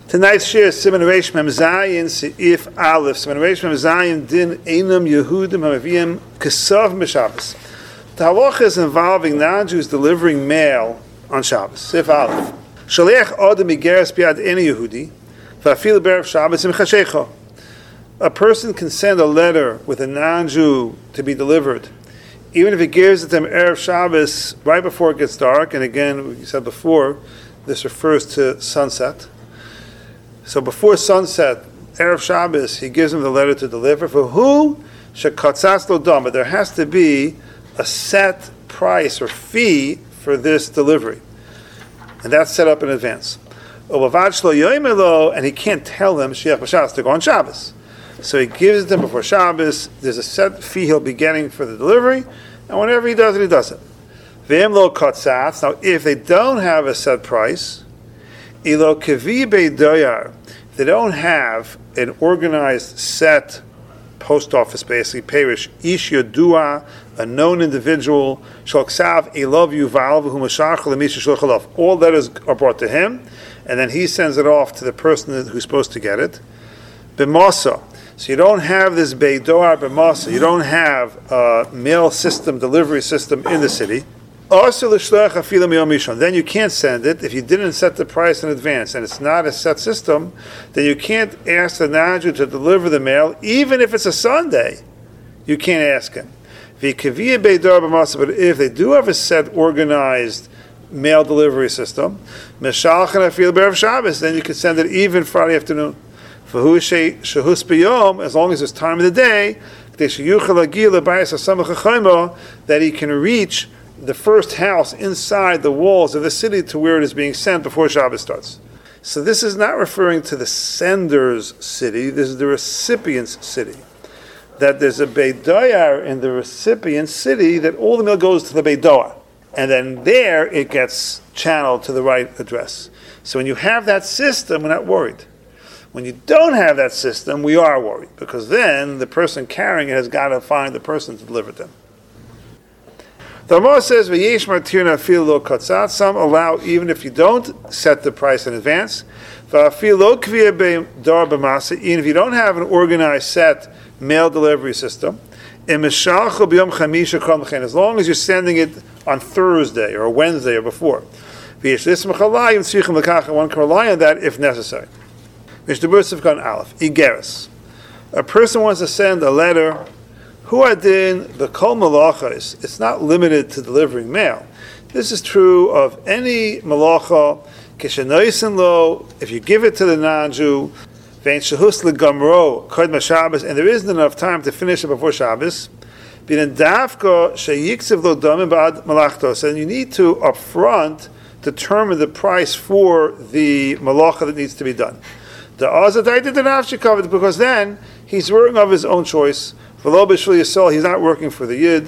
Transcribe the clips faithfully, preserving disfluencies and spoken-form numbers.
Tonight's shir is Siman Reish Mem Zayin Seif Aleph. Siman Reish Mem Zayin Din Einam Yehudim Hamaviyim Kesav B'Shabbos. The halacha is involving non-Jews delivering mail on Shabbos. Seif Aleph. Shaliach Adam Igeres Biad Eni Yehudi V'Afil Be'erev Shabbos Im Chashecha. A person can send a letter with a non-Jew to be delivered, even if he gives it to them Erev Shabbos right before it gets dark. And again, we said before, this refers to sunset. So before sunset, Erev Shabbos, he gives him the letter to deliver. For who? Shekatzas lo dam. But there has to be a set price or fee for this delivery. And that's set up in advance. And he can't tell them Shiach b'Shabbos to go on Shabbos. So he gives it to them before Shabbos. There's a set fee he'll be getting for the delivery. And whenever he does it, he does it. V'em lo katzas. Now, if they don't have a set price, ilo kavi beidoyar. If they don't have an organized set post office, basically parish, ish yodua, a known individual, shalksav elov yuval v'hu mashach l'misha shulchalov. All letters are brought to him, and then he sends it off to the person who's supposed to get it. B'masa. So you don't have this beidoar b'masa. You don't have a mail system, delivery system in the city. Then you can't send it if you didn't set the price in advance, and it's not a set system. Then you can't ask the non-Jew to deliver the mail, even if it's a Sunday. You can't ask him. But if they do have a set, organized mail delivery system, then you can send it even Friday afternoon. As long as it's time of the day, that he can reach the first house inside the walls of the city to where it is being sent before Shabbos starts. So this is not referring to the sender's city, this is the recipient's city. That there's a beidoyar in the recipient's city, that all the mail goes to the beidoyar. And then there it gets channeled to the right address. So when you have that system, we're not worried. When you don't have that system, we are worried, because then the person carrying it has got to find the person to deliver it to them. The Ramah says, "V'yesh martirna afil lo katzat." Some allow even if you don't set the price in advance. V'afil lo kviya be'dar b'masa. Even if you don't have an organized set mail delivery system, imeshalcho b'yom chamisha kol mechen. As long as you're sending it on Thursday or Wednesday or before, v'yesh lismach alayim tzrichim l'kacha. One can rely on that if necessary. Mishnah Kan Aleph Igeres. A person wants to send a letter. Hu adin the kol malachas. It's not limited to delivering mail. This is true of any malacha. Kishanoisen lo. If you give it to the non-Jew, vein shehus legamro kodma Shabbos, and there isn't enough time to finish it before Shabbos. Bin davka sheyiksev lo damim ba'ad malachtos, and you need to upfront determine the price for the malacha that needs to be done. The azadai did the nafshi covered, because then he's working of his own choice. He's not working for the Yid.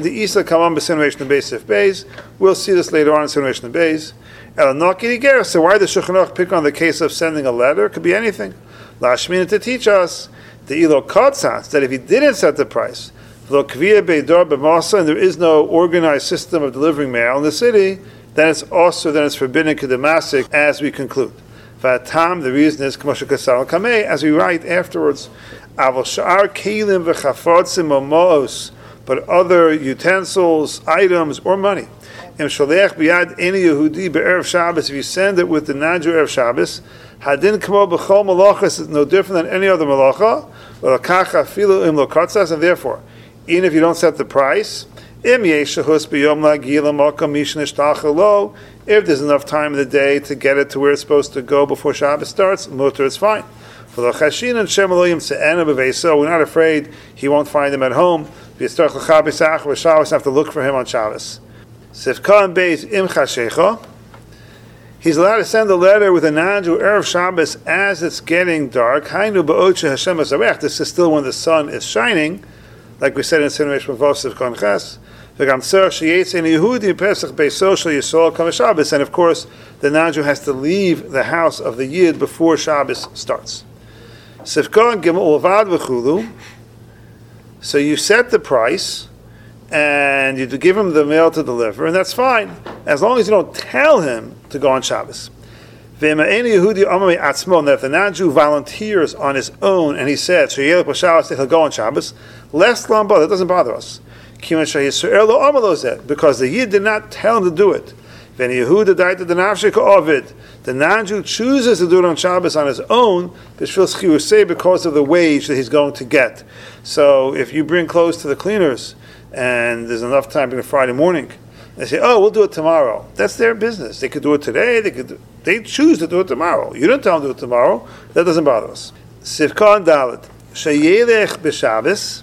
We'll see this later on in Siman Beis. So why does Shulchan Aruch pick on the case of sending a letter? It could be anything. Lashmina to teach us the ilo katzatz, that if he didn't set the price, and there is no organized system of delivering mail in the city, then it's also then it's forbidden kedemasik, as we conclude. Vatam, the reason is as we write afterwards. But other utensils, items, or money. If you send it with the non-Jew Erev Shabbos, hadin kamo b'chol malachas is no different than any other malacha. And therefore, even if you don't set the price, if there's enough time in the day to get it to where it's supposed to go before Shabbos starts, mutter, it's fine. We're not afraid he won't find him at home. We have to look for him on Shabbos. He's allowed to send a letter with a non-Jew Erev Shabbos as it's getting dark. This is still when the sun is shining, like we said in Siman Reish Kan Ches. And of course, the non-Jew has to leave the house of the Yid before Shabbos starts. So you set the price, and you give him the mail to deliver, and that's fine, as long as you don't tell him to go on Shabbos. Now, if the non-Jew volunteers on his own and he said, he'll go on Shabbos, less lamba, that doesn't bother us. Because the Yid did not tell him to do it. The non-Jew chooses to do it on Shabbos on his own because of the wage that he's going to get. So if you bring clothes to the cleaners and there's enough time in Friday morning, they say, oh, we'll do it tomorrow. That's their business. They could do it today. They could. They choose to do it tomorrow. You don't tell them to do it tomorrow. That doesn't bother us. Sivkan Dalet. Sheyelech b'Shabbos.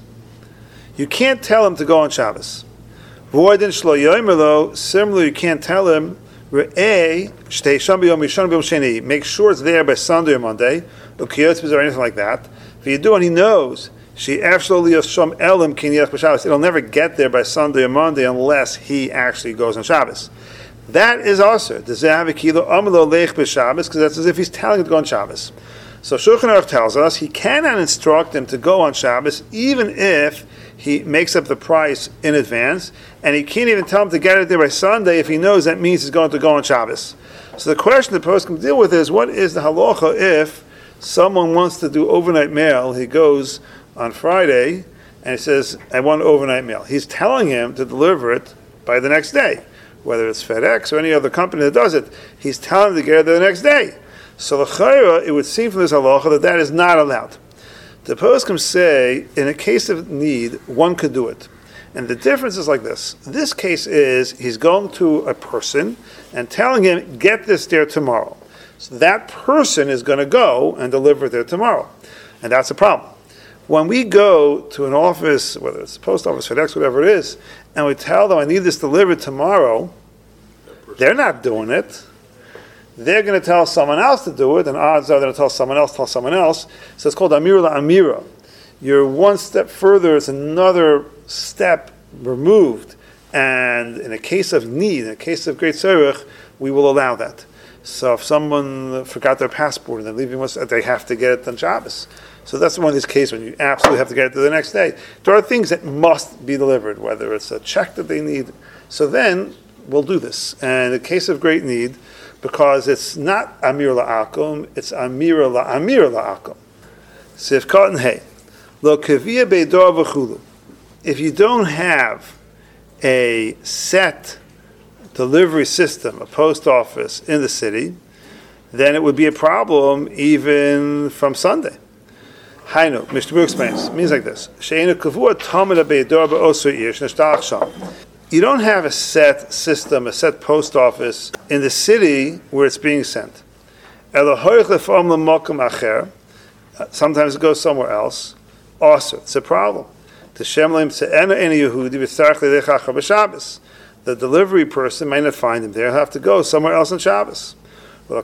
You can't tell him to go on Shabbos. Voidin shlo yomerlo. Similarly, you can't tell him, Re'eh shtei sham b'yom rishon b'yom sheni. Make sure it's there by Sunday or Monday. Ukiyotz or anything like that. If you do and he knows, She absolutely shom elim kiniyach b'Shabbos. It'll never get there by Sunday or Monday unless he actually goes on Shabbos. That is also the zehav kilo amlo leich b'Shabbos, because that's as if he's telling him to go on Shabbos. So Shulchan Aruch tells us he cannot instruct him to go on Shabbos even if he makes up the price in advance, and he can't even tell him to get it there by Sunday if he knows that means he's going to go on Shabbos. So the question the post can deal with is, what is the halacha if someone wants to do overnight mail? He goes on Friday and he says, I want overnight mail. He's telling him to deliver it by the next day, whether it's FedEx or any other company that does it. He's telling him to get it there the next day. So l'chayra, it would seem from this halacha that that is not allowed. The poskim say, in a case of need, one could do it. And the difference is like this. This case is, he's going to a person and telling him, get this there tomorrow. So that person is going to go and deliver it there tomorrow. And that's a problem. When we go to an office, whether it's the post office, FedEx, whatever it is, and we tell them, I need this delivered tomorrow, they're not doing it. They're going to tell someone else to do it, and odds are they're going to tell someone else, tell someone else. So it's called Amira la Amira. You're one step further, it's another step removed. And in a case of need, in a case of great tzorech, we will allow that. So if someone forgot their passport and they're leaving us, they have to get it on Shabbos. So that's one of these cases when you absolutely have to get it to the next day. There are things that must be delivered, whether it's a check that they need. So then we'll do this. And in a case of great need, because it's not Amir la'akum, it's Amir la'amir la'akum. Sivkot and Hey. Lo kaviyah beidor v'chulu. If you don't have a set delivery system, a post office in the city, then it would be a problem even from Sunday. Hainu, Mister Brew explains, it means like this. She'enu kavua tamid beidor ba'osu ir shneshtalach sham. You don't have a set system, a set post office in the city where it's being sent. Sometimes it goes somewhere else. Also, it's a problem. The delivery person may not find him there. He'll have to go somewhere else on Shabbos. The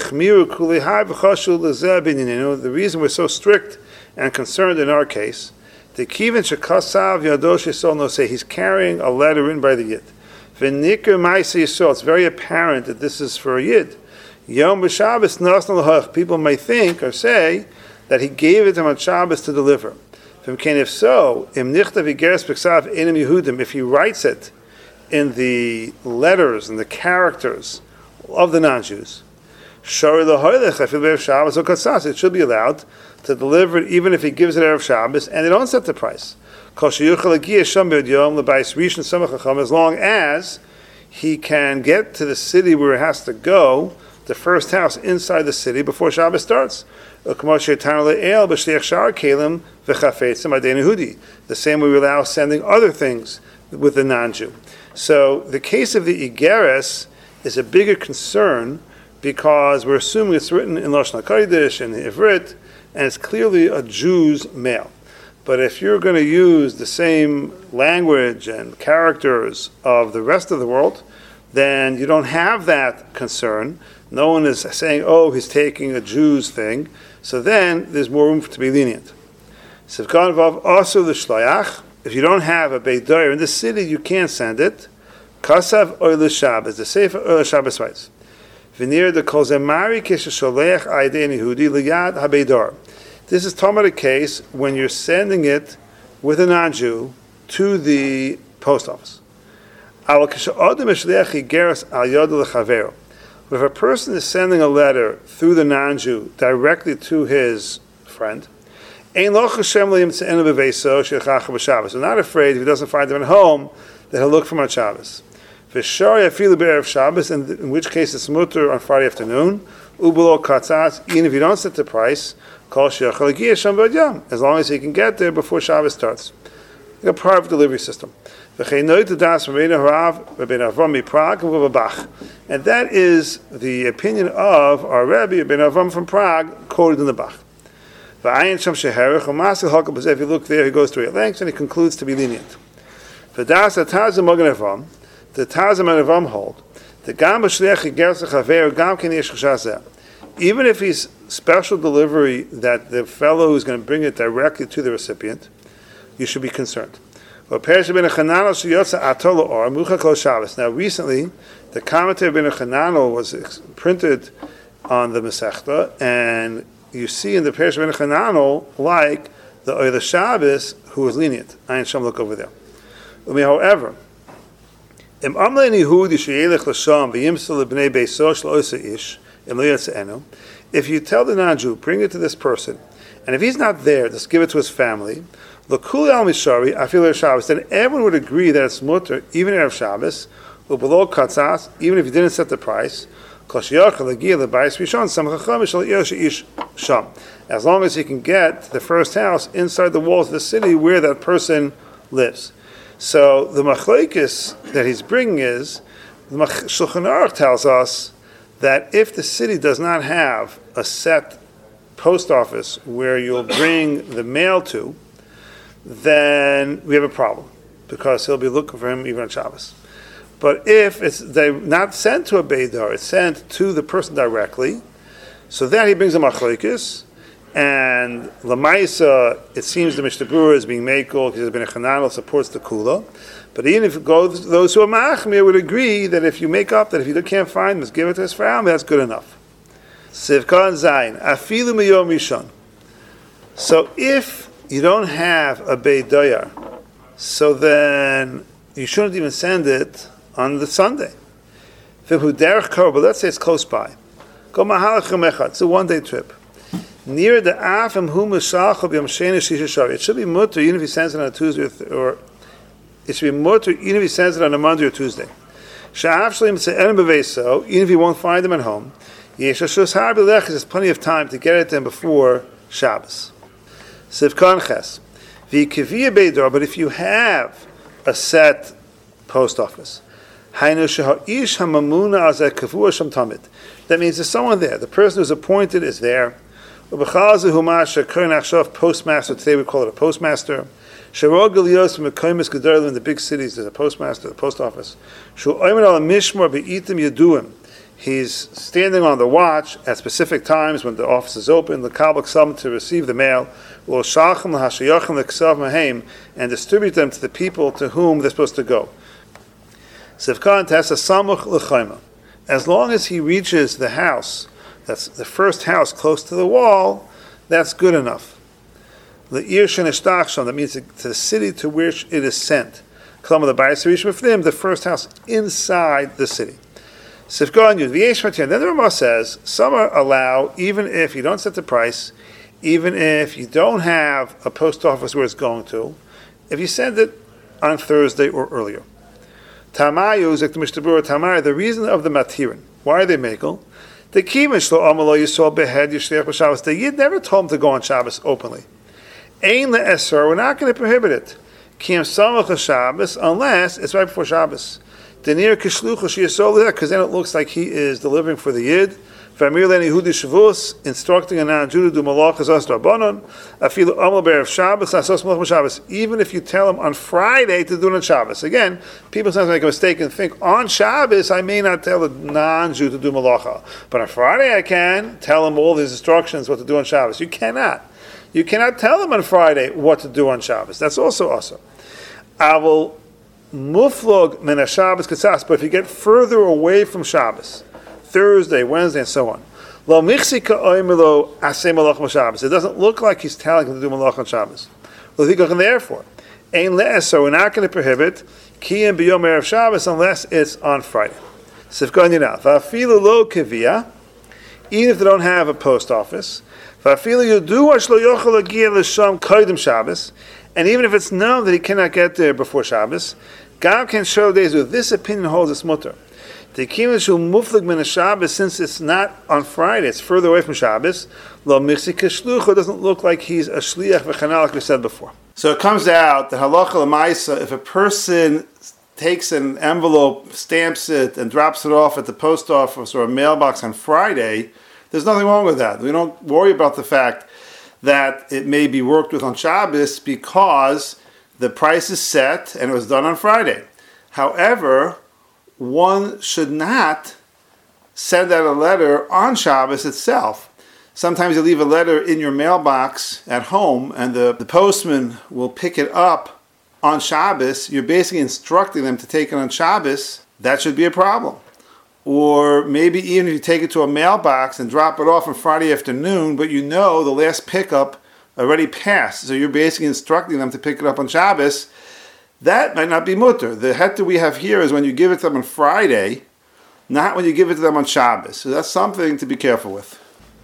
reason we're so strict and concerned in our case, the kivin shekasav yadosh yisol no say he's carrying a letter written by the Yid. V'nikr ma'aseh yisol. It's very apparent that this is for a Yid. Yom b'Shabbos nasna l'hach. People may think or say that he gave it to him on Shabbos to deliver. If so, im nichtav igeres b'ksav enim Yehudim. If he writes it in the letters and the characters of the non-Jews, shari l'hoylech afil b'erev Shabbos or katsas. It should be allowed to deliver it even if he gives it Erev Shabbos, and they don't set the price. As long as he can get to the city where he has to go, the first house inside the city before Shabbos starts. The same way we allow sending other things with the non-Jew. So the case of the Igeres is a bigger concern because we're assuming it's written in Lashon HaKodesh and Ivrit, and it's clearly a Jew's mail. But if you're going to use the same language and characters of the rest of the world, then you don't have that concern. No one is saying, oh, he's taking a Jew's thing. So then there's more room to be lenient. Sivkan Vav also the Shlayach. If you don't have a Beit Doyer in the city, you can't send it. Kasav Oil Shabbos. The Sefer Oil Shabbos writes. This is Talmud a case when you're sending it with a non-Jew to the post office. But if a person is sending a letter through the non-Jew directly to his friend, Ein lo chashem liyimtze'enu b'veiso she'chacha b'Shabbos. I'm not afraid if he doesn't find them at home that he'll look for him on Shabbos. V'shari afilu b'erev Shabbos, in which case it's mutter on Friday afternoon. U'b'lo katzatz, even if you don't set the price, kol she'achal l'giyah sham b'ad yom, as long as he can get there before Shabbos starts. Like a private delivery system. V'chei noit das Rabbeinu Harav Rabbeinu Avram Prague and Bach. And that is the opinion of our Rebbe Rabbeinu Avram from Prague, quoted in the Bach. If you look there, he goes through it lengths and he concludes to be lenient. The Taz Magen the Taz Magen hold the Gam B'Shliach Gersa Chaver Gam Ken Yesh Chashas. Even if he's special delivery that the fellow who's going to bring it directly to the recipient, you should be concerned. Now recently, the commentary of Ben Chananel was printed on the Masechta, and you see in the Perish of Ben Chananel, like the Oile Shabbos, who was lenient. Ayin Sham, look over there. However, if you tell the non-Jew, bring it to this person, and if he's not there, just give it to his family, then everyone would agree that it's mutter, even Erev Shabbos, even if you didn't set the price, as long as he can get the first house inside the walls of the city where that person lives. So the machlokes that he's bringing is, the Shulchan Aruch tells us that if the city does not have a set post office where you'll bring the mail to, then we have a problem, because he'll be looking for him even on Shabbos. But if it's they're not sent to a Beidar, it's sent to the person directly, so then he brings a machlokes, and Lamaisa, it seems the Mishnah Berurah is being makel, because there's been a Chananel supports the Kula. But even if it goes, those who are Machmir would agree that if you make up that if you can't find him, just give it to his family, that's good enough. Sivkan Zayin, Afilu Miyom Rishon. So if you don't have a Beidayar, so then you shouldn't even send it on the Sunday. But let's say it's close by. It's a one-day trip. Near the Afim Hu Meshachov Yom Sheni Shisha Shavi. It should be mutter even if he sends it on a Tuesday, or it should be mutter even if he sends it on a Monday or Tuesday. Sha'af Shlim Tze'erim B'Veiso, even if he won't find them at home. Yesh Hashus Har B'Lech, there's plenty of time to get it to him before Shabbos. Sivkan Ches. V'Kiviyah Beidor, but if you have a set post office, that means there's someone there. The person who's appointed is there. Postmaster, today we call it a postmaster. In the big cities, there's a postmaster, the post office. He's standing on the watch at specific times when the office is open, the kabbalah some to receive the mail, and distribute them to the people to whom they're supposed to go. As long as he reaches the house, that's the first house close to the wall, that's good enough. That means to the city to which it is sent. The first house inside the city. Then the Rama says, some allow, even if you don't set the price, even if you don't have a post office where it's going to, if you send it on Thursday or earlier. Tamayu, the Mishnah Berurah Tamayu, the reason of the matirin. Why are they makel? The Kimish lo amalo yisol behed yishliach b'Shabbos. The Yid never told him to go on Shabbos openly. Ein le'eser, we're not going to prohibit it. Kim samach Shabbos, unless it's right before Shabbos. Denir kishluch sheyisol there, because then it looks like he is delivering for the Yid. Famir leni hudi shavus, instructing a non-Jew to do malachas as rabbanon. Afilu amal be'erev Shabbos, asos malach Shabbos. Even if you tell him on Friday to do it on Shabbos. Again, people sometimes make a mistake and think on Shabbos I may not tell a non-Jew to do malacha, but on Friday I can tell him all these instructions what to do on Shabbos. You cannot. You cannot tell him on Friday what to do on Shabbos. That's also awesome. I will muflog min Shabbos katsas, but if you get further away from Shabbos, Thursday, Wednesday, and so on. It doesn't look like he's telling him to do malach on Shabbos. Therefore, we're not going to prohibit kiyum b'yom erev Shabbos unless it's on Friday. Sifkan Yinah. Va'afilu lo kivia, even if they don't have a post office. Va'afilu yudu ashlo yochel agia l'sham kodim Shabbos, and even if it's known that he cannot get there before Shabbos, Gam can show days with this opinion holds its mutter. The Kimishu Muflig min Shabbos, since it's not on Friday, it's further away from Shabbos, Lo Mixi Keshlucho doesn't look like he's a Shliach v'chanal, like we said before. So it comes out that halacha l'maisa, if a person takes an envelope, stamps it, and drops it off at the post office or a mailbox on Friday, there's nothing wrong with that. We don't worry about the fact that it may be worked with on Shabbos because the price is set and it was done on Friday. However, one should not send out a letter on Shabbos itself. Sometimes you leave a letter in your mailbox at home and the, the postman will pick it up on Shabbos. You're basically instructing them to take it on Shabbos. That should be a problem. Or maybe even if you take it to a mailbox and drop it off on Friday afternoon, but you know the last pickup already passed, so you're basically instructing them to pick it up on Shabbos, that might not be mutter. The heter we have here is when you give it to them on Friday, not when you give it to them on Shabbos. So that's something to be careful with.